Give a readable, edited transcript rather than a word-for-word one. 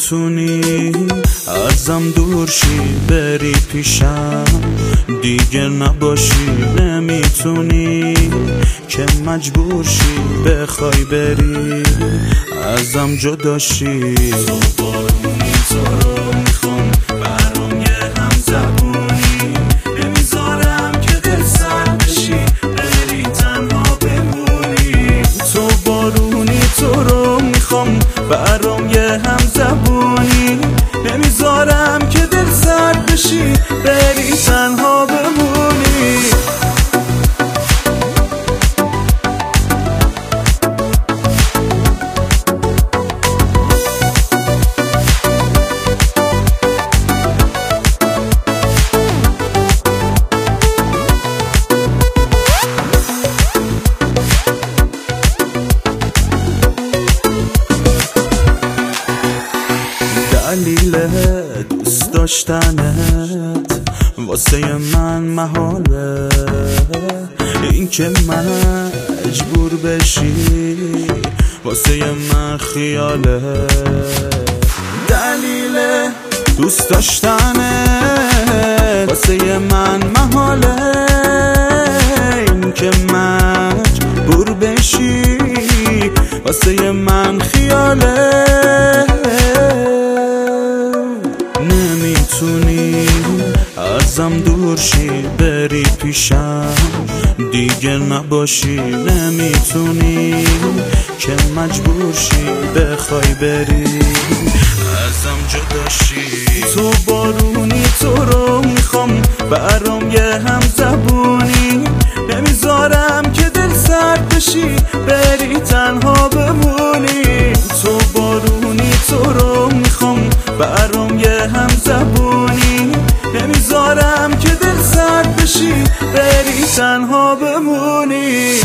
نمیتونی ازم دور شی بری پیشم دیگه نباشی، نمیتونی که مجبور شی بخوای بری ازم جدا شی. تو بارونی تو رو میخوام برام یه هم زبونی، نمیذارم که دل سرد بشی بری تنها بمونی. تو بارونی تو رو میخوام برام یه هم زبونی، نمیذارم که دل سرد بشی بری تنها بمونی. دلیل دوست داشتنت واسه من محاله، این که مجبور بشی واسه من خیاله. دلیل دوست داشتنت واسه من محاله، این که مجبور بشی واسه من خیاله. نمیتونی ازم دور شی بری پیشم دیگه نباشی، نمیتونی که مجبور شی بخوای بری ازم جدا شی. تو بارونی تو رو میخوام برام یه هم زبونی، نمیذارم که دل سرد بشی بری تنها بمونی. تو بارونی تو رو میخوام برام یه هم زبونی، نمیذارم که دل سرد بشی بری تنها بمونی.